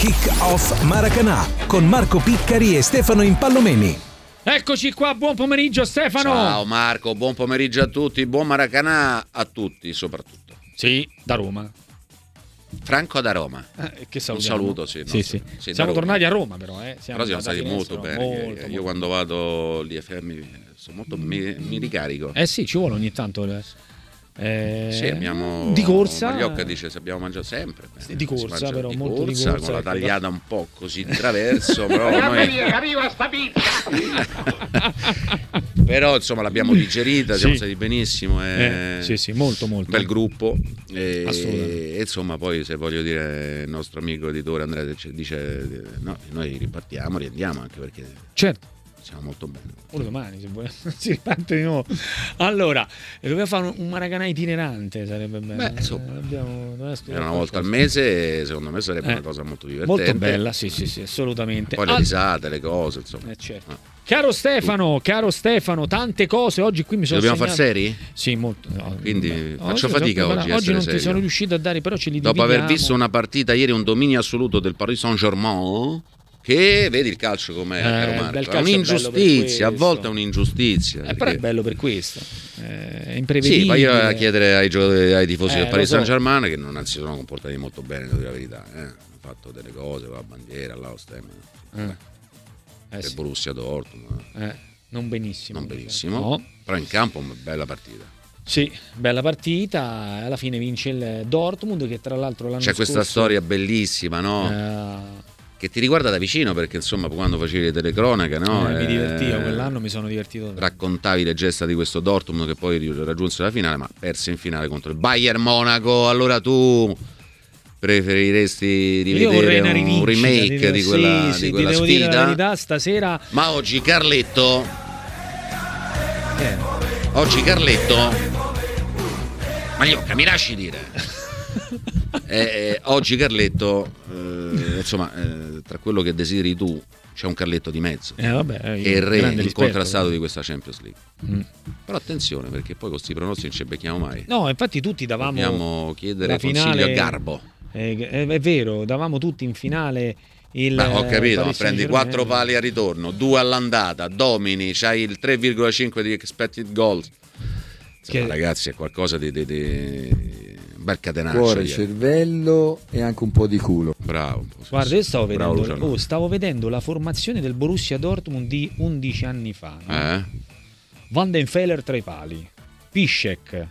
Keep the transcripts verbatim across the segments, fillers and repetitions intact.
Kick Off Maracanã con Marco Piccari e Stefano Impallomeni. Eccoci qua, buon pomeriggio Stefano. Ciao Marco, buon pomeriggio a tutti, buon Maracanã a tutti soprattutto. Sì, da Roma. Franco da Roma. Eh, che Un saluto, sì. Sì, no, sì. sì Siamo Roma. tornati a Roma però, eh. Siamo però siamo stati molto bene. Molto, Io molto. quando vado lì a fermi sono molto, mi, mi ricarico. Eh sì, ci vuole ogni tanto. Eh, sì, abbiamo di corsa. Magliocca dice se abbiamo mangiato sempre. Bene. Di corsa, però di molto corsa, di corsa, con la ecco, tagliata un po' così di traverso, però noi... arriva sta pizza. Però insomma l'abbiamo digerita, siamo Sì. stati benissimo. E... Eh, sì, sì, molto, molto. Bel gruppo. E... Assolutamente. e insomma poi se voglio dire il nostro amico editore Andrea dice no, noi ripartiamo, riandiamo anche perché Certo. siamo molto bene. Pure domani se vuoi. Si riparte di nuovo. Allora, dobbiamo fare un, un Maracanã itinerante, sarebbe bello. Beh, insomma, Eh, abbiamo, era una volta al mese, secondo me sarebbe Eh, una cosa molto divertente. molto bella, sì, sì, sì, assolutamente. Poi le Al- risate, le cose, insomma. Eh, certo. Ah. Caro Stefano, caro Stefano, tante cose oggi qui mi sono Dobbiamo far segnato- seri? Sì, molto. No, Quindi beh, faccio sono fatica preparato. oggi a Oggi essere non ti serio. sono riuscito a dare, però ce li Dopo aver dividiamo. visto una partita ieri, un dominio assoluto del Paris Saint-Germain, che vedi il calcio com'è, Eh, caro bel Marco, è calcio è bello per un'ingiustizia, a questo. volte è un'ingiustizia. Eh, però è perché- bello per questo. Eh, È imprevedibile. Sì, poi io a chiedere ai, giocatori, ai tifosi Eh, del Paris lo so. Saint-Germain che non si sono comportati molto bene, devo dire la verità. Eh. Hanno fatto delle cose, la bandiera, là, lo stemma. Eh, Per sì. Borussia Dortmund, Eh, non benissimo. non benissimo, No. però in campo una bella partita. Sì, bella partita. Alla fine vince il Dortmund, che tra l'altro l'anno C'è questa scorso, storia bellissima, no? eh, Che ti riguarda da vicino perché insomma quando facevi le telecronache, no? eh, mi Eh, divertiva quell'anno, mi sono divertito. Raccontavi le gesta di questo Dortmund che poi raggiunse la finale, ma perse in finale contro il Bayern Monaco. Allora tu preferiresti Io vorrei rivedere una un rivincita, remake ti- di quella, sì, sì, di quella ti devo dire la sfida? verità, stasera Ma oggi Carletto, eh, oggi Carletto, Magliocca, mi lasci dire. Eh, eh, oggi Carletto, eh, insomma, eh, tra quello che desideri tu c'è un Carletto di mezzo. eh, vabbè, eh, Che è il re grande rispetto. incontrastato di questa Champions League. Mm. Però attenzione perché poi con questi pronostici non ci becchiamo mai. No, infatti tutti davamo Dobbiamo chiedere la consiglio finale- a Garbo. eh, è, è vero, davamo tutti in finale il Ma ho eh, capito, ma Paris prendi Saint-Germain. quattro pali al ritorno, due all'andata, domini, c'hai il tre virgola cinque di expected goals. Insomma, Che- ragazzi, è qualcosa di, di, di... un bel catenaccio. Cuore, ieri. cervello e anche un po' di culo. Bravo. Guarda, io stavo Bravo, vedendo, Luciano. oh, stavo vedendo la formazione del Borussia Dortmund di undici anni fa. no? Eh? Van den Feller tra i pali, Piszczek,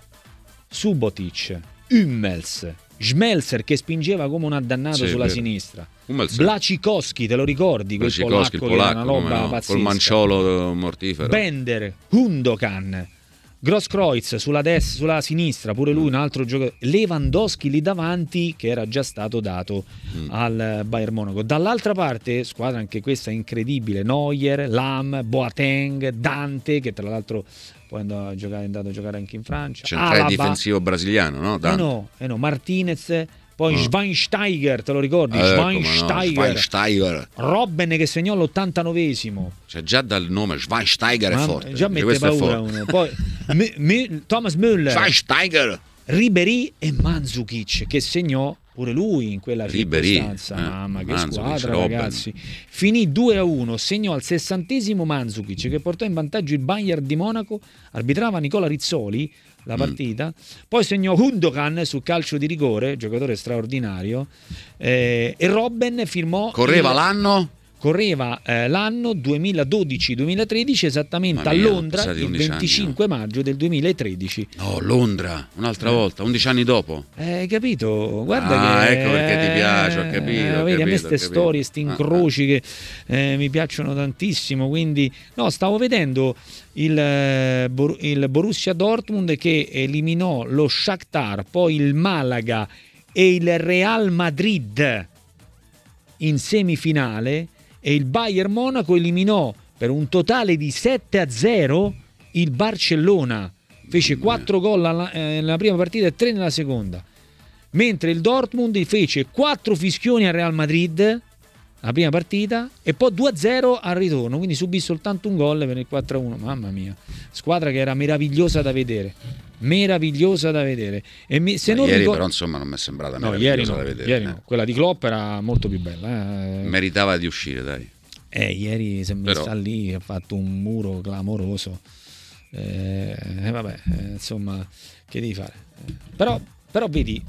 Subotic, Hummels, Schmelzer che spingeva come un addannato Sì, sulla vero. sinistra, Hummels. Blacikowski, te lo ricordi? Quel Blacikowski, il polacco, che era polacco, una roba come no, pazzesca. col manciolo mortifero. Bender, Gundogan, Grosskreutz sulla destra, sulla sinistra, pure lui un altro giocatore, Lewandowski lì davanti che era già stato dato Mm. al Bayern Monaco. Dall'altra parte, squadra anche questa incredibile, Neuer, Lam, Boateng, Dante che tra l'altro poi è andato a giocare, è andato a giocare anche in Francia. Centrale Alaba, difensivo brasiliano, no? eh Dante. no, eh no, Martinez, poi Ah. Schweinsteiger, te lo ricordi? Eh, come no, Schweinsteiger. Schweinsteiger. Robben che segnò all'ottantanovesimo. Cioè già dal nome Schweinsteiger è Mamma- forte. già Cioè, mette questo è paura forte. uno. Poi Mi- Mi- Thomas Müller, Schweinsteiger. Ribéry e Mandzukic che segnò pure lui in quella Ribéry, circostanza. eh, Mamma che Mandzukic, squadra, Robben. ragazzi. Finì due a uno, segnò al sessantesimo Mandzukic che portò in vantaggio il Bayern di Monaco, arbitrava Nicola Rizzoli la partita, poi segnò Gundogan sul calcio di rigore, giocatore straordinario, eh, e Robben firmò Correva il- l'anno? correva eh, l'anno duemiladodici duemilatredici esattamente Mamma a mia, Londra passati il undici anni, venticinque maggio del duemilatredici. No, Londra, un'altra Eh. volta, undici anni dopo. Eh, Hai capito? Guarda Ah, che ecco perché ti piace, ho capito, eh, ho vedi, a me capito, queste ho capito. storie, sti Ah, incroci che eh, mi piacciono tantissimo. Quindi, no, stavo vedendo il, eh, Bor- il Borussia Dortmund che eliminò lo Shakhtar, poi il Malaga e il Real Madrid in semifinale, e il Bayern Monaco eliminò per un totale di sette a zero il Barcellona. Fece quattro gol alla- eh, nella prima partita e tre nella seconda. Mentre il Dortmund fece quattro fischioni al Real Madrid la prima partita e poi due a zero al ritorno, quindi subì soltanto un gol per il quattro a uno. Mamma mia, squadra che era meravigliosa da vedere, meravigliosa da vedere. E mi, se Ma non ieri ricordo... però insomma non mi è sembrata no, meravigliosa ieri no, da vedere. ieri eh. no. Quella di Klopp era molto più bella. Eh. Meritava di uscire, dai. Eh, ieri si è messa Però... lì, ha fatto un muro clamoroso. Eh, eh, vabbè, eh, insomma, che devi fare? Eh, però, però vedi,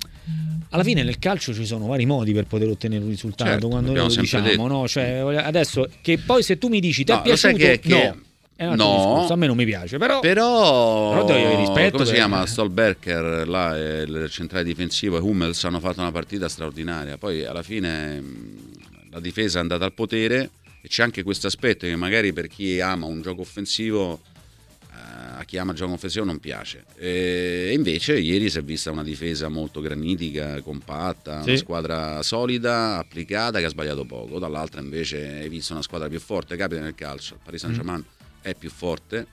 alla fine nel calcio ci sono vari modi per poter ottenere un risultato, certo, quando noi lo diciamo, detto. no? Cioè, adesso che poi se tu mi dici ti no, è piaciuto, che, che... no. È un altro no, discorso, a me non mi piace, però, però, però devo avere rispetto. Come si per... chiama? Stolberger, là, il centrale difensivo, e Hummels hanno fatto una partita straordinaria. Poi alla fine la difesa è andata al potere e c'è anche questo aspetto che magari per chi ama un gioco offensivo, eh, a chi ama il gioco offensivo non piace. E invece ieri si è vista una difesa molto granitica, compatta, sì. Una squadra solida, applicata, che ha sbagliato poco. Dall'altra invece hai visto una squadra più forte, capita nel calcio. Il Paris Saint-Germain mm. è più forte,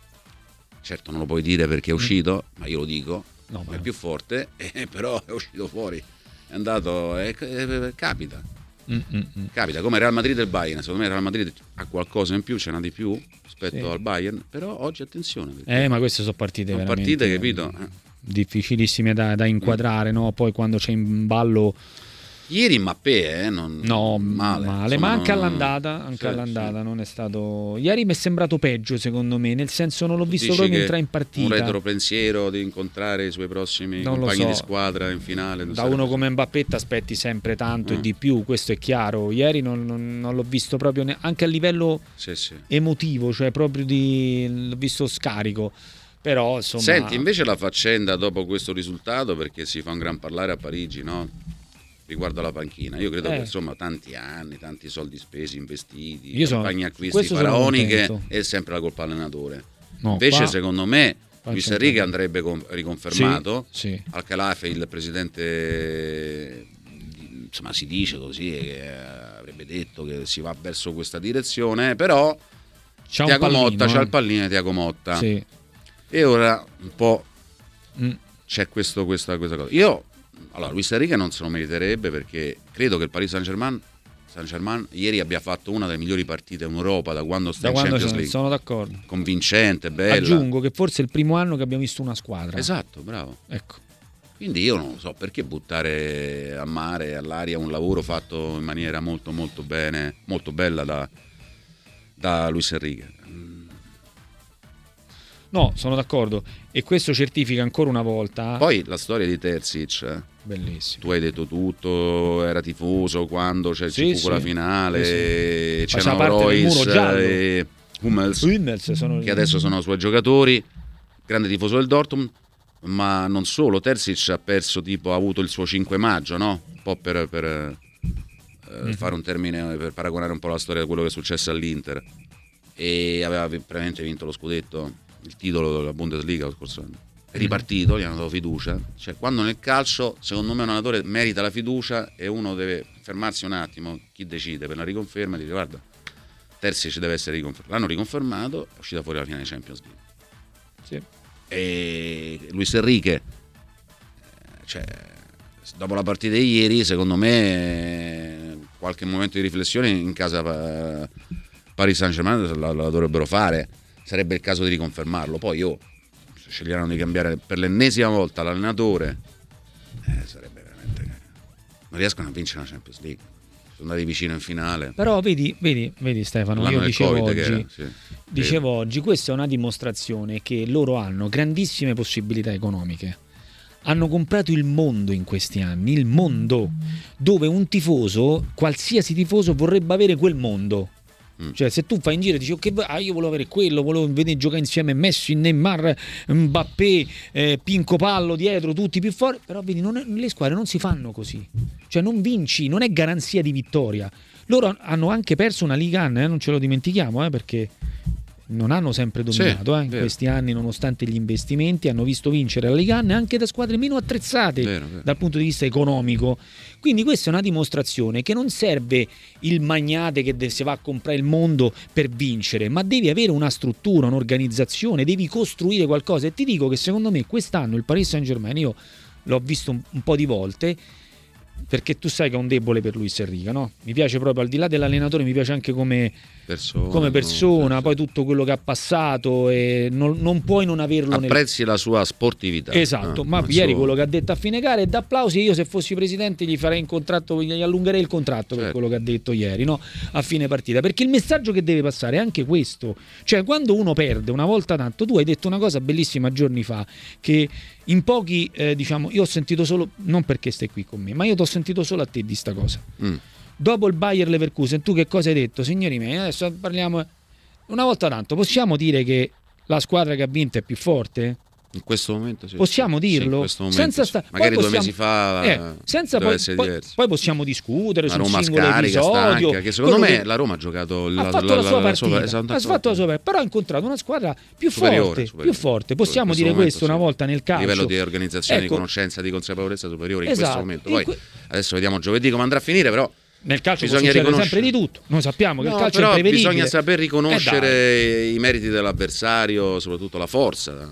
certo non lo puoi dire perché è uscito, mm. ma io lo dico, no, è più forte, eh, però è uscito fuori, è andato, eh, eh, capita, mm, mm, mm. capita, come Real Madrid e il Bayern. Secondo me il Real Madrid ha qualcosa in più, ce n'ha di più rispetto sì. al Bayern, però oggi attenzione. Eh, ma queste sono partite sono veramente partite, capito? Eh. difficilissime da, da inquadrare, mm. no? Poi quando c'è in ballo... Ieri Mbappé, eh, non no, male, male, insomma, ma anche non... all'andata, anche sì, all'andata sì. non è stato. Ieri mi è sembrato peggio, secondo me, nel senso non l'ho visto Dici proprio entrare in partita. Un retropensiero di incontrare i suoi prossimi non compagni so. di squadra in finale. Da uno come Mbappé ti aspetti sempre tanto mm. e di più, questo è chiaro. Ieri non, non, non l'ho visto proprio ne... anche a livello sì, sì. emotivo, cioè proprio di l'ho visto scarico. Però insomma. Senti, invece la faccenda dopo questo risultato, perché si fa un gran parlare a Parigi, no? Riguardo alla panchina, io credo eh. che insomma tanti anni, tanti soldi spesi, investiti, io campagne acquisti faraoniche, è sempre la colpa all'allenatore. No, invece qua, secondo me Luis Enrique andrebbe con, riconfermato, sì, sì. Al-Khelaïfi, il presidente, insomma si dice così, che avrebbe detto che si va verso questa direzione, però c'ha Thiago pallino, Motta, eh. c'ha il pallino di Thiago Motta, sì. E ora un po' mm. c'è questo, questa, questa cosa. Io Allora, Luis Enrique non se lo meriterebbe, perché credo che il Paris Saint-Germain, Saint-Germain ieri abbia fatto una delle migliori partite in Europa da quando sta da in quando Champions League. Sono d'accordo. Convincente, bella. Aggiungo che forse è il primo anno che abbiamo visto una squadra. Esatto, bravo. Ecco. Quindi io non so perché buttare a mare, all'aria, un lavoro fatto in maniera molto molto bene, molto bella da, da Luis Enrique. No, sono d'accordo, e questo certifica ancora una volta. Poi la storia di Terzic, eh? Bellissimo. Tu hai detto tutto, era tifoso quando c'è sì, sì, quella sì, finale, sì, sì. c'erano Royce e Hummels, Hummels sono... che adesso sono suoi giocatori, grande tifoso del Dortmund, ma non solo. Terzic ha perso, tipo, ha avuto il suo cinque maggio, no? Un po' per, per eh, mm. fare un termine, per paragonare un po' la storia di quello che è successo all'Inter, e aveva veramente vinto lo scudetto, il titolo della Bundesliga lo scorso anno. È ripartito, gli hanno dato fiducia. Cioè, quando nel calcio, secondo me, un allenatore merita la fiducia e uno deve fermarsi un attimo, chi decide per la riconferma, e dire guarda, Terzic deve essere riconfermato. L'hanno riconfermato, è uscita fuori la finale di Champions League. Sì. E Luis Enrique, cioè, dopo la partita di ieri, secondo me, qualche momento di riflessione in casa Paris Saint-Germain la, la dovrebbero fare. Sarebbe il caso di riconfermarlo. Poi io, se sceglieranno di cambiare per l'ennesima volta l'allenatore, eh, sarebbe veramente, non riescono a vincere la Champions League, sono andati vicino in finale. Però vedi, vedi, vedi Stefano, l'anno io dicevo Covid, oggi, era, sì. dicevo oggi, questa è una dimostrazione che loro hanno grandissime possibilità economiche. Hanno comprato il mondo in questi anni, il mondo, dove un tifoso, qualsiasi tifoso, vorrebbe avere quel mondo. Cioè, se tu fai in giro e dici ok, ah, io volevo avere quello, volevo vedere giocare insieme Messi, Neymar, Mbappé, eh, Pinco Pallo dietro, tutti più forti, però vedi, non è, le squadre non si fanno così, cioè non vinci, non è garanzia di vittoria. Loro hanno anche perso una Ligue uno, eh, non ce lo dimentichiamo, eh, perché non hanno sempre dominato, sì, eh, in vero. Questi anni, nonostante gli investimenti, hanno visto vincere la Ligue uno anche da squadre meno attrezzate, vero, vero. Dal punto di vista economico. Quindi questa è una dimostrazione che non serve il magnate che si va a comprare il mondo per vincere, ma devi avere una struttura, un'organizzazione, devi costruire qualcosa. E ti dico che secondo me quest'anno il Paris Saint-Germain, io l'ho visto un, un po' di volte, perché tu sai che è un debole per Luis Enrique, no? Mi piace proprio, al di là dell'allenatore, mi piace anche come persona, come persona no? Poi tutto quello che ha passato e non, non puoi non averlo. Apprezzi nel... la sua sportività. Esatto, eh, ma ieri suo... quello che ha detto a fine gara è d'applausi. Io se fossi presidente gli farei un contratto, gli allungherei il contratto, certo, per quello che ha detto ieri, no? A fine partita, perché il messaggio che deve passare è anche questo, cioè quando uno perde una volta tanto, tu hai detto una cosa bellissima giorni fa, che in pochi eh, diciamo, io ho sentito solo, non perché stai qui con me, ma io ti ho sentito solo a te di sta cosa. Mm. Dopo il Bayer Leverkusen, tu che cosa hai detto? Signori miei, adesso parliamo una volta tanto, possiamo dire che la squadra che ha vinto è più forte? In questo momento sì. Possiamo sì, dirlo? Sì, in questo momento senza sì. sta... Magari possiamo... due mesi fa eh, senza poi, poi, poi possiamo discutere la sul Roma singolo scarica, episodio, stanca, che secondo me che... la Roma ha giocato ha la, fatto la, la sua la, partita, la sua, ha fatto la sua partita, però ha incontrato una squadra più superiore, forte, superiore. più forte. Possiamo dire momento, questo sì. una volta nel calcio. A livello di organizzazione, ecco, di conoscenza, di consapevolezza superiore in esatto, questo momento. Poi que... adesso vediamo giovedì come andrà a finire, però nel calcio bisogna può riconoscere sempre di tutto. Noi sappiamo che no, il calcio però è imprevedibile. Bisogna saper riconoscere eh i meriti dell'avversario, soprattutto la forza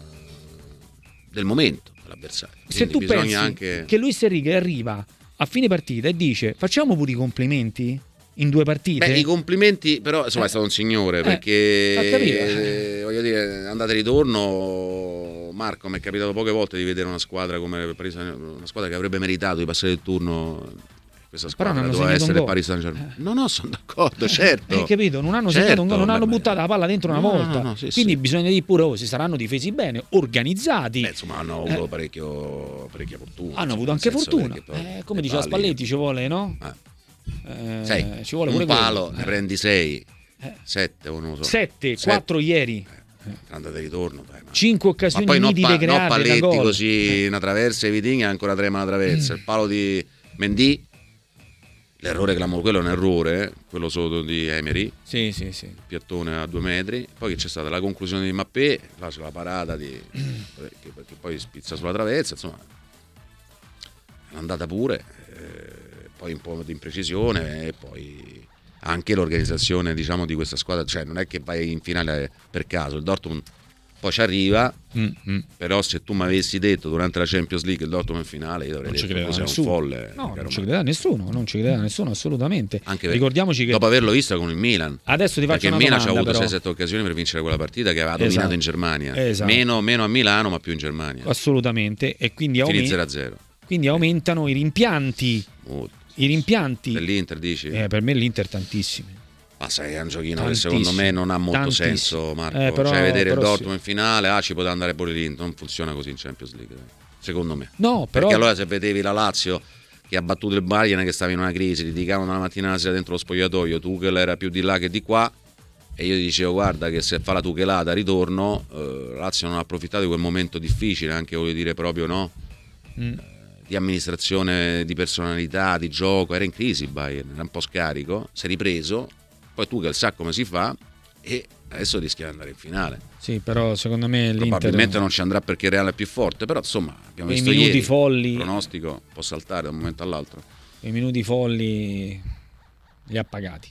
del momento dell'avversario. Se tu pensi anche... che Luis Enrique arriva a fine partita e dice facciamo pure i complimenti in due partite. Beh, i complimenti, però insomma eh. è stato un signore, perché eh, voglio dire, andate e ritorno, Marco, mi è capitato poche volte di vedere una squadra come una squadra che avrebbe meritato di passare il turno. Questa squadra doveva essere Paris Saint-Germain. No, no, sono d'accordo, certo. Hai capito? Non hanno certo, segnato un gol, non hanno buttato la palla dentro una no, volta. No, no, sì, Quindi sì. bisogna dire pure, oh, si saranno difesi bene, organizzati. Beh, insomma, hanno avuto eh. parecchio, parecchia fortuna. Hanno avuto anche fortuna. Eh, come diceva Spalletti, ci vuole, no? Eh. Eh, sei, ci vuole un pure palo, quello. ne prendi sei, eh. sette o non lo so. Sette, quattro ieri. Andate e ritorno, dai, ma... cinque occasioni ma poi nitide no, pa- create no Palletti da gol. così una traversa e Vitigna e ancora trema una traversa. Il palo di Mendy, l'errore clamoroso, quello è un errore, quello sotto di Emery, sì, sì, sì. il piattone a due metri. Poi c'è stata la conclusione di Mappé, là c'è la parata di perché, perché poi spizza sulla traversa, insomma è andata pure, eh, poi un po' di imprecisione e poi anche l'organizzazione, diciamo, di questa squadra, cioè non è che vai in finale per caso, il Dortmund poi ci arriva, mm-hmm. però se tu mi avessi detto durante la Champions League il Dortmund in finale, io avrei non detto che sei un folle. No, non ci credeva nessuno, non ci credeva nessuno assolutamente. Anche ricordiamoci che dopo averlo visto con il Milan. Adesso ti faccio perché una il Milan domanda, ha avuto però. sei sette occasioni per vincere quella partita che aveva esatto. dominato in Germania. Esatto. Meno, meno a Milano, ma più in Germania. Assolutamente, e quindi, Finì aument- zero a zero. quindi aumentano i rimpianti. Molto. I rimpianti dell'Inter, dici? Eh, per me l'Inter tantissimi. Ma sai, è un giochino tantissimi, che secondo me non ha molto tantissimi. senso, Marco. Eh, però, cioè, vedere il Dortmund sì. in finale, ah, ci poteva andare pure l'Inter. Non funziona così in Champions League, secondo me. No, però... Perché allora se vedevi la Lazio che ha battuto il Bayern, che stava in una crisi, litigavano dalla mattina alla sera dentro lo spogliatoio, Tuchel era più di là che di qua, e io dicevo guarda che se fa la tuchelata ritorno, eh, Lazio non ha approfittato di quel momento difficile, anche voglio dire proprio, no? Mm. Di amministrazione, di personalità, di gioco, era in crisi il Bayern, era un po' scarico, si è ripreso, poi Tuchel sa come si fa e adesso rischia di andare in finale. Sì, però secondo me l'Inter probabilmente non ci andrà perché il Real è più forte, però insomma abbiamo visto minuti ieri, folli, il pronostico può saltare da un momento all'altro. I minuti folli li ha pagati.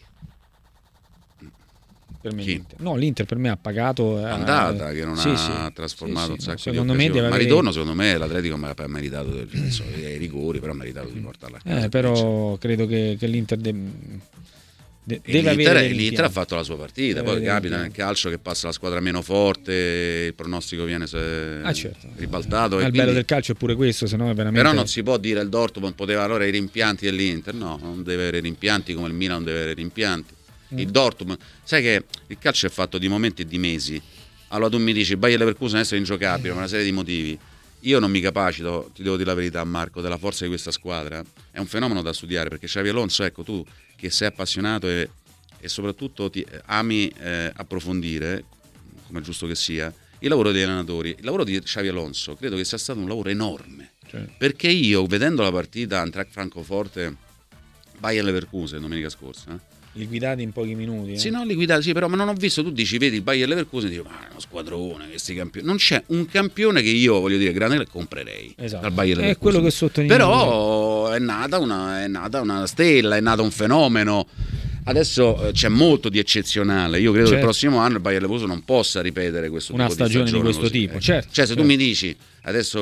Per me l'Inter. No, l'Inter per me ha pagato andata, eh, che non sì, ha sì, trasformato sì, un sì, sacco secondo di me occasioni. deve Ma avere... ritorno secondo me l'Atletico mi ha meritato del, so, i rigori, però ha meritato di portarla a casa. Eh, però credo che, che l'Inter de... De- deve l'Inter, avere l'Inter ha fatto la sua partita, deve poi capita nel calcio che passa la squadra meno forte, il pronostico viene se... ah, certo. ribaltato. Ma e il quindi... bello del calcio è pure questo, se no è veramente... Però non si può dire il Dortmund poteva allora i rimpianti dell'Inter, no, non deve avere rimpianti come il Milan non deve avere rimpianti. Mm. Il Dortmund, sai che il calcio è fatto di momenti e di mesi. Allora tu mi dici il Bayer Leverkusen adesso è ingiocabile per una serie di motivi. Io non mi capacito, ti devo dire la verità Marco, della forza di questa squadra. È un fenomeno da studiare perché Xabi Alonso, ecco, tu che sei appassionato e, e soprattutto ti ami eh, approfondire, come è giusto che sia, il lavoro degli allenatori. Il lavoro di Xabi Alonso credo che sia stato un lavoro enorme, cioè. Perché io vedendo la partita Eintracht Francoforte Bayer Leverkusen domenica scorsa, eh, liquidati in pochi minuti, eh? Sì, no, liquidati, sì, però ma non ho visto, tu dici, vedi il Bayer Leverkusen e dici, ma è uno squadrone, questi campioni. Non c'è un campione che io, voglio dire, grande comprerei. Esatto. Dal Bayer Leverkusen. È quello che sottolineo. Però è nata una, è nata una stella, è nato un fenomeno. Adesso eh, c'è molto di eccezionale. Io credo certo. che il prossimo anno il Bayer Leverkusen non possa ripetere questo una tipo stagione di stagione di questo così. tipo. Certo, cioè, se certo. tu mi dici adesso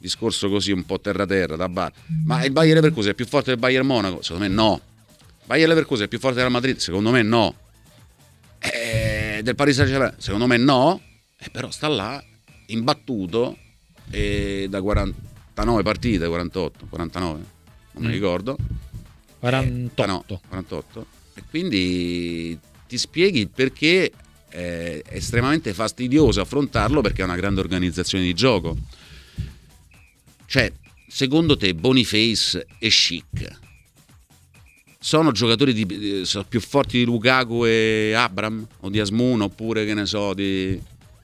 discorso così un po' terra terra da bar, ma il Bayer Leverkusen è più forte del Bayern Monaco? Secondo me no. Bayer Leverkusen è più forte del Madrid? Secondo me no. Eh, del Paris Saint-Germain? Secondo me no. Eh, però sta là imbattuto e da quarantanove partite, quarantotto, quarantanove, non mi ricordo. quarantotto. Eh, no, quarantotto. E quindi ti spieghi il perché è estremamente fastidioso affrontarlo, perché è una grande organizzazione di gioco. Cioè, secondo te Boniface e Schick sono giocatori di, sono più forti di Lukaku e Abraham o di Asmun, oppure che ne so di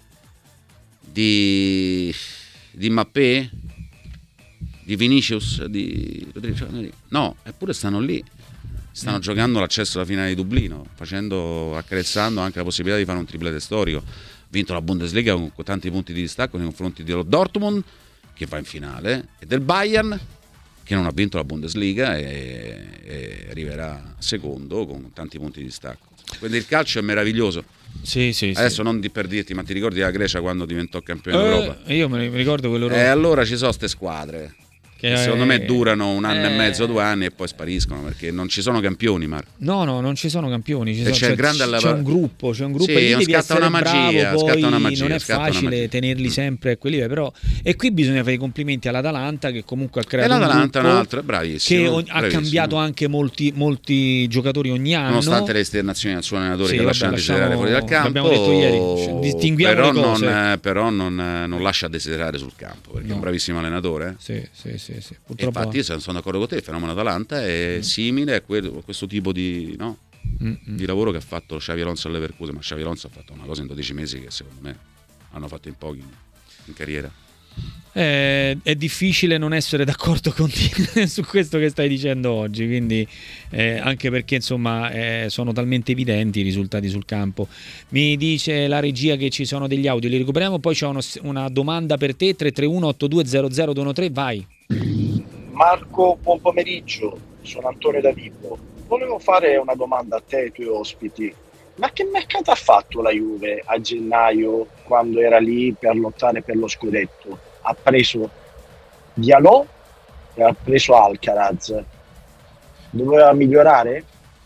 di di Mbappé, di Vinicius, di no, eppure stanno lì, stanno mm. giocando l'accesso alla finale di Dublino, facendo, accarezzando anche la possibilità di fare un triplete storico. Ha vinto la Bundesliga con tanti punti di distacco nei confronti dello Dortmund, che va in finale, e del Bayern, che non ha vinto la Bundesliga e, e arriverà secondo con tanti punti di distacco. Quindi il calcio è meraviglioso. Sì, sì, Adesso sì. non di per dirti, ma ti ricordi la Grecia quando diventò campione eh, d'Europa? Io mi ricordo quello. E allora ci sono ste squadre che, che secondo me durano un anno eh, e mezzo, due anni e poi spariscono, perché non ci sono campioni, Marco. No, no, non ci sono campioni, ci sono, c'è, c'è, grande c'è, c'è un gruppo, c'è un gruppo sì, e lì devi scatta essere una magia, bravo, poi scatta una magia, non è facile magia. tenerli mm. sempre a quei livelli, però e qui bisogna fare i complimenti all'Atalanta, che comunque ha creato e l'Atalanta un è un gruppo altro, bravissimo, che ha bravissimo. cambiato anche molti, molti giocatori ogni anno, nonostante le esternazioni al suo allenatore, sì, che vabbè, lascia desiderare fuori dal campo. L'abbiamo detto ieri, distinguiamo però le cose. non, però non, non lascia desiderare sul campo, perché no. è un bravissimo allenatore. Sì, sì, sì, sì. E infatti io sono d'accordo con te, il fenomeno Atalanta è mm. simile a, quello, a questo tipo di, no? mm-hmm. di lavoro che ha fatto Xabi Alonso al Leverkusen, ma Xabi Alonso ha fatto una cosa in dodici mesi che secondo me hanno fatto in pochi in carriera. Eh, è difficile non essere d'accordo con te su questo che stai dicendo oggi, quindi eh, anche perché insomma eh, sono talmente evidenti i risultati sul campo. Mi dice la regia che ci sono degli audio, li recuperiamo, poi c'è uno, una domanda per te. Tre tre uno otto due zero zero due uno tre, vai. Marco, buon pomeriggio, sono Antonio da Vibo. Volevo fare una domanda a te e ai tuoi ospiti. Ma che mercato ha fatto la Juve a gennaio, quando era lì per lottare per lo scudetto? Ha preso Diallo e ha preso Alcaraz. Doveva migliorare?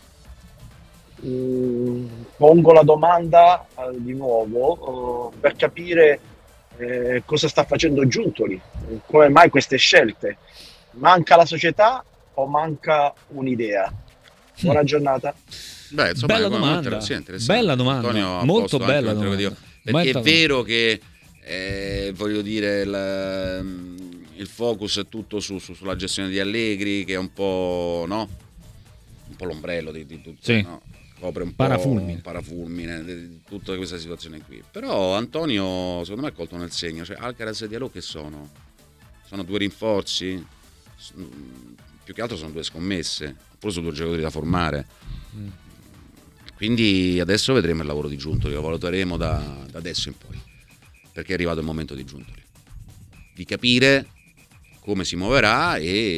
Mm, pongo la domanda eh, di nuovo eh, per capire eh, cosa sta facendo Giuntoli, come mai queste scelte. Manca la società o manca un'idea? Buona mm. giornata. Beh, insomma, bella è domanda, sì, bella domanda, Antonio molto bella domanda. Io, perché Molto è vero che eh, voglio dire il, il focus è tutto su, su, sulla gestione di Allegri, che è un po', no? Un po' l'ombrello di, di tutto, sì. no? Copre un parafulmine. po' parafulmine di tutta questa situazione qui. Però Antonio secondo me ha colto nel segno, cioè Alcaraz e Diallo che sono? Sono due rinforzi? Più che altro sono due scommesse, oppure sono due giocatori da formare. Mm. Quindi adesso vedremo il lavoro di Giuntoli, lo valuteremo da, da adesso in poi, perché è arrivato il momento di Giuntoli, di capire come si muoverà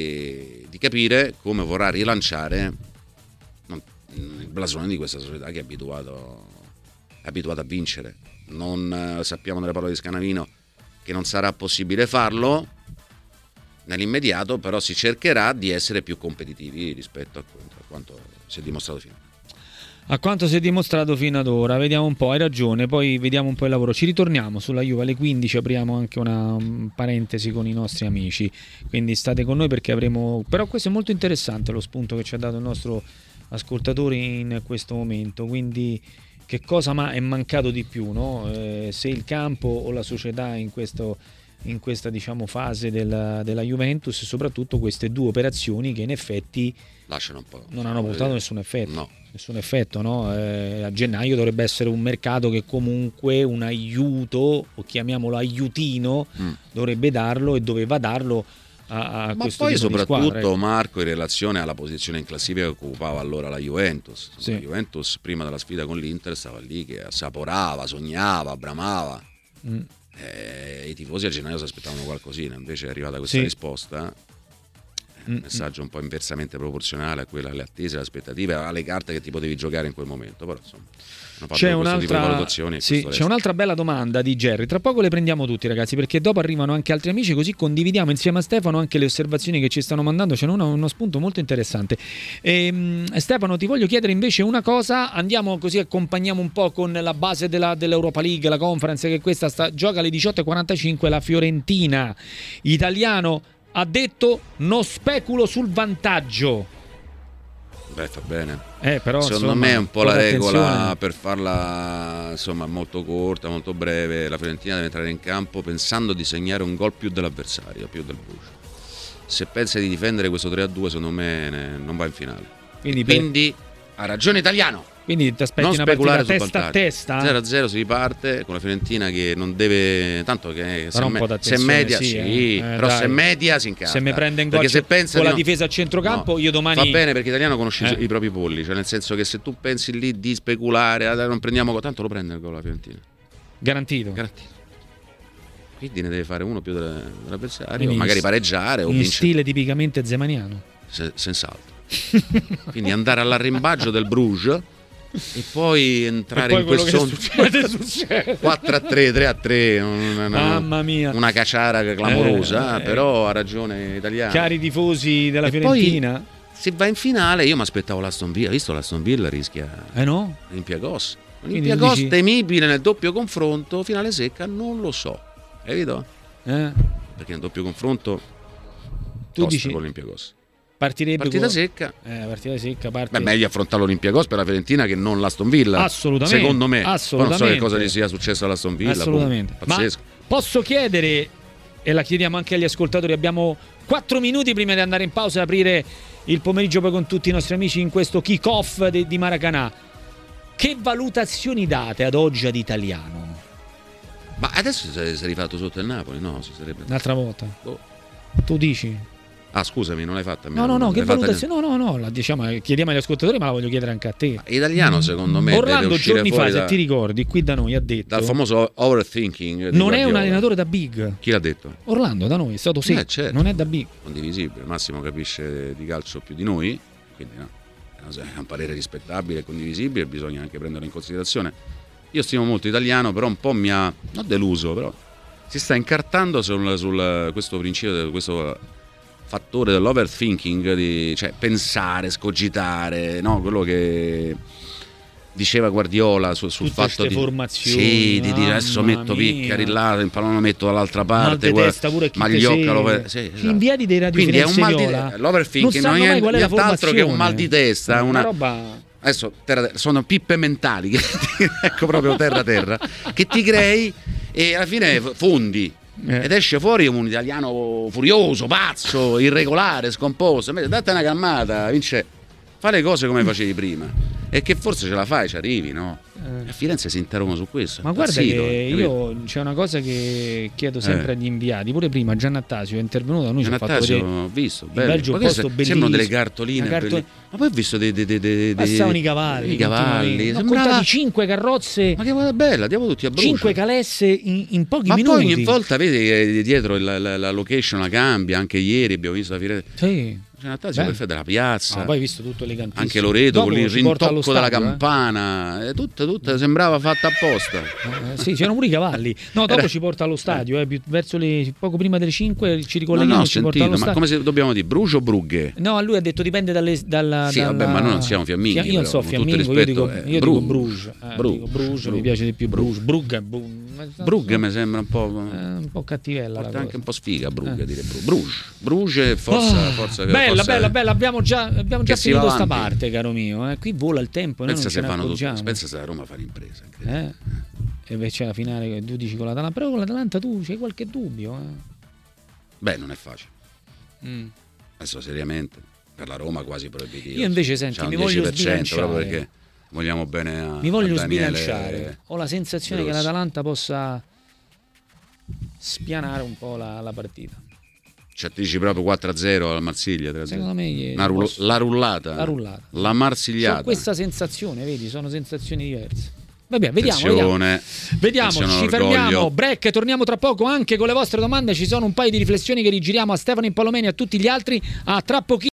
e di capire come vorrà rilanciare non, il blasone di questa società che è abituato, è abituato a vincere. Non eh, sappiamo nelle parole di Scanavino che non sarà possibile farlo nell'immediato, però si cercherà di essere più competitivi rispetto a quanto si è dimostrato finora. A quanto si è dimostrato fino ad ora, vediamo un po', hai ragione, poi vediamo un po' il lavoro. Ci ritorniamo sulla Juve alle quindici, apriamo anche una parentesi con i nostri amici, quindi state con noi perché avremo, però questo è molto interessante lo spunto che ci ha dato il nostro ascoltatore in questo momento, quindi che cosa ma è mancato di più, no? Eh, se il campo o la società in questo in questa diciamo fase della, della Juventus, e soprattutto queste due operazioni che in effetti lasciano un po', non hanno portato nessun effetto. No. Nessun effetto, no? Eh, a gennaio dovrebbe essere un mercato che comunque un aiuto, o chiamiamolo aiutino, mm. dovrebbe darlo e doveva darlo a, a ma questo poi tipo soprattutto di squadra, ecco. Marco, in relazione alla posizione in classifica che occupava allora la Juventus. Sì. La Juventus prima della sfida con l'Inter stava lì che assaporava, sognava, bramava. Mm. Eh, i tifosi a gennaio si aspettavano qualcosina, invece è arrivata questa sì. risposta. Eh, un messaggio un po' inversamente proporzionale a quelle alle attese, alle aspettative, alle carte che ti potevi giocare in quel momento, però insomma hanno fatto c'è questo tipo di un'altra, valutazioni. sì, c'è un'altra bella domanda di Jerry. Tra poco le prendiamo tutti, ragazzi, perché dopo arrivano anche altri amici, così condividiamo insieme a Stefano anche le osservazioni che ci stanno mandando. C'è uno, uno spunto molto interessante. E, Stefano, ti voglio chiedere invece una cosa. Andiamo così, accompagniamo un po' con la base della, dell'Europa League, la conference, che questa sta, gioca alle diciotto e quarantacinque la Fiorentina. Italiano ha detto: non speculo sul vantaggio. Beh, fa bene. Eh, però, secondo insomma, me è un po' la regola attenzione. per farla insomma molto corta, molto breve. La Fiorentina deve entrare in campo pensando di segnare un gol più dell'avversario, più del Bruges. Se pensa di difendere questo tre a due, secondo me ne- non va in finale. Quindi, per- Quindi ha ragione Italiano. quindi ti aspetti Non una speculare partita sul testa a vantaggio. testa? zero a zero si riparte con la Fiorentina che non deve tanto che se, Però un me- po' se d'attenzione, media sì, sì, eh. Eh, però dai. se media si incazza. Se mi prende in gol Perché se pensa con di la no- difesa a centrocampo, no, io domani va bene, perché Italiano conosce Eh. i propri polli, cioè nel senso che se tu pensi lì di speculare, ah, dai, non prendiamo gol, tanto lo prende il gol la Fiorentina, garantito. garantito. Quindi ne deve fare uno più delle- dell'avversario, Quindi magari in- pareggiare o in vincere, stile tipicamente zemaniano. se- senz'altro. Quindi andare all'arrimbaggio del Bruges e poi entrare E poi in quello questo che succede, succede. quattro a tre, tre a tre, una, una, Mamma mia. una caciara clamorosa, Eh, eh. però ha ragione Italiano. Cari tifosi della E Fiorentina. poi, se va in finale, io mi aspettavo l'Aston Villa, visto l'Aston Villa rischia Eh no? Olympiacos. Quindi Olympiacos tu dici- temibile nel doppio confronto, finale secca, non lo so. Hai capito? Eh? Perché nel doppio confronto Tu tosta dici con l'Olympiacos. partirebbe Partita con- secca. Eh, partita secca, parte Beh, meglio affrontare l'Olympiacos per la Fiorentina che non l'Aston Villa. Assolutamente. Secondo me. Poi non so che Assolutamente. cosa gli sia successo all'Aston Villa. Assolutamente. boh, Ma pazzesco. posso chiedere, e la chiediamo anche agli ascoltatori, abbiamo quattro minuti prima di andare in pausa e aprire il pomeriggio poi con tutti i nostri amici in questo kick-off di, di Maracanã. Che valutazioni date ad oggi ad Italiano? Ma adesso si è si è rifatto sotto il Napoli, no? Si sarebbe... Un'altra volta. Boh. Tu dici? Ah, scusami, non l'hai fatta a me. No, no, no, non che l'hai fatta valutazione? No, no, no, la diciamo, chiediamo agli ascoltatori, ma la voglio chiedere anche a te. niente. Italiano, secondo me, deve Orlando uscire giorni fa, fuori se da- ti ricordi, qui da noi ha detto dal famoso overthinking di non è un Guardiola. allenatore da big. Chi l'ha detto? Orlando da noi è stato secco, Eh, certo. non è da big. Condivisibile. Massimo capisce di calcio più di noi, quindi no, è un parere rispettabile e condivisibile, bisogna anche prenderlo in considerazione. Io stimo molto Italiano, però un po' mi ha non deluso, però si sta incartando sul, sul questo principio, questo fattore dell'overthinking, di, cioè pensare, scogitare, no? Quello che diceva Guardiola su- sul Tutte fatto ste di formazioni, sì, di dire adesso mamma metto mia. Piccari là, il pallone lo metto dall'altra Mal parte, de guarda, testa pure chi te Magliocca lo segue. fa- sì, Gli esatto. inviati dei Radio Quindi è un mal di Firenze Viola l'overthinking non non sanno è mai qual è la nient'altro che un mal di formazione. testa, Una una roba. adesso terra, sono pippe mentali che ti- ecco proprio terra terra che ti crei e alla fine fondi Eh. ed esce fuori un italiano furioso, pazzo, irregolare, scomposto. Invece date una calmata, Vince, fa le cose come facevi prima e che forse ce la fai, ci arrivi, no? Eh. A Firenze si interrogano su questo. Ma guarda Impazzito, che capito? io c'è una cosa che chiedo sempre Eh. agli inviati, pure prima Giannattasio è intervenuto da noi, ci ha fatto Giannattasio, vedere ho visto, in bello. Belgio un Ma queste posto bellissimo. sembrano delle cartoline, Una carto- belli- ma poi ho visto dei, dei, dei, dei, dei- Passavano i cavalli, i cavalli, continuamente. Ne ho sembrava- contati cinque carrozze, ma che guarda bella, andiamo tutti a Bruges. cinque calesse in, in pochi Ma minuti. poi ogni volta vedi che dietro la, la, la location la cambia, anche ieri abbiamo visto la Firenze. Sì. Giannattasio Beh. perfetto della piazza. Ah, poi hai visto tutto elegantissimo. Anche Loreto Dopo con il ci porta allo rintocco della stadio, eh. campana, eh, tutta, tutta sembrava fatta apposta. Eh, sì, c'erano pure i cavalli. No, dopo Era- ci porta allo stadio, eh, più- verso le poco prima delle cinque ci No, ricolleghiamo no, ho e ci porta sentito, allo ma stadio. come se dobbiamo dire Bruges o Brughe? No, lui ha detto dipende dalle, dalla, Sì, dalla... vabbè, ma noi non siamo fiamminghi, Io non però, so con tutto fiammingo, io rispetto, dico, eh, io dico Bruges. Bruges, eh, Bruges, dico Bruges, mi Bruges. piace di più Bruges. Brugge, bu- Brughe mi sembra un po'. eh, un po' cattivella la Porta cosa. anche un po' sfiga Brughe, Eh. dire Bru- Bruges. Bruges forza, Oh, forza bella, forza- bella, bella, abbiamo già, abbiamo già Che si va finito sta avanti. parte, caro mio. Eh. Qui vola il tempo, noi Pensa non ce se ne fanno tutto, accorgiamo. pensa se a Roma fa l'impresa. incredibile. Eh? E invece la finale che tu dici con l'Atalanta, però con l'Atalanta tu c'hai qualche dubbio. Eh? Beh, non è facile. Mm. Adesso seriamente per la Roma quasi proibitivo. Io invece, senti, C'ha un mi voglio dieci per cento sbilanciare. proprio perché vogliamo bene a Mi voglio a Daniele sbilanciare. Ho la sensazione De che Rossi. l'Atalanta possa spianare un po' la, la partita. Cioè ti dici proprio quattro a zero al Marsiglia tre a zero. Secondo me ieri Una rull- posso- la rullata. La rullata. La marsigliata. Ho questa sensazione, vedi, sono sensazioni diverse. Vabbè, vediamo, Attenzione, vediamo. Vediamo, ci orgoglio. fermiamo, break, torniamo tra poco anche con le vostre domande. Ci sono un paio di riflessioni che rigiriamo a Stefano Impallomeni e a tutti gli altri. A tra pochissimo.